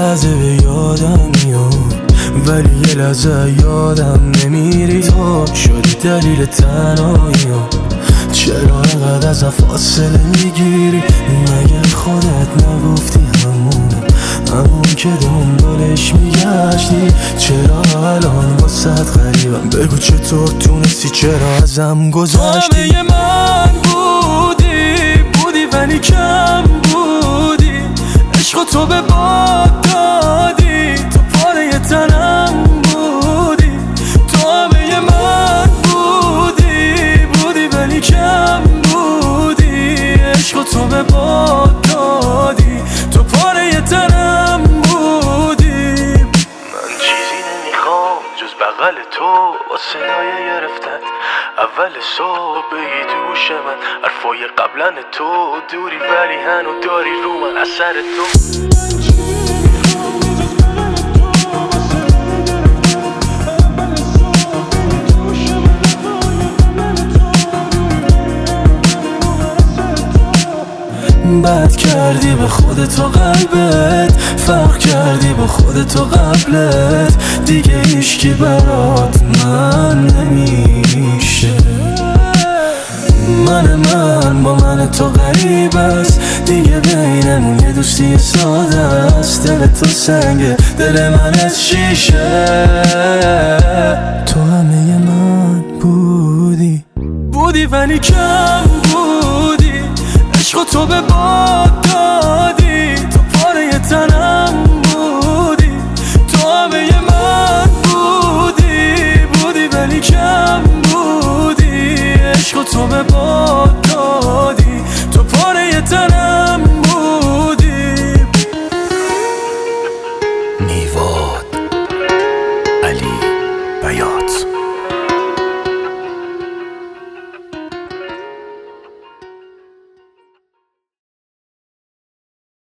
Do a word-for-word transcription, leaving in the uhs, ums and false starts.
لحظه به یادم میاد، ولی یه لحظه یادم نمیری. تو شدی دلیل تنهاییام، چرا اینقدر ازم فاصله میگیری؟ مگه خودت نگفتی همونه، همون که دنبالش میگشتی؟ چرا الان واسد غریبم؟ بگو چطور تونستی، چرا ازم گذشتی؟ همه من بودی بودی ولی کم بودی، عشق تو به باد دادی، تو پاره تنم بودی. تو همه من بودی بودی ولی کم بودی، عشق تو به باد دادی، تو پاره تنم بودی. من چیزی نمیخوام جز بغل تو با صدای گرفتت اول صبح بگی تو گوش من حرفای قبلن تو دوری، ولی هنو داری رو من اثر تو. بد کردی به خودت و قلبت، فرق کردی با خودت و قبلت، دیگه هیچکی برات من نمیشه. من من با من تو غریب است، دیگه بینمون یه دوستی ساده است. دل تو سنگه، دل من از شیشه. تو همه من بودی بودی ولی کم بودی، عشق تو به باد دادی، تو پاره تنم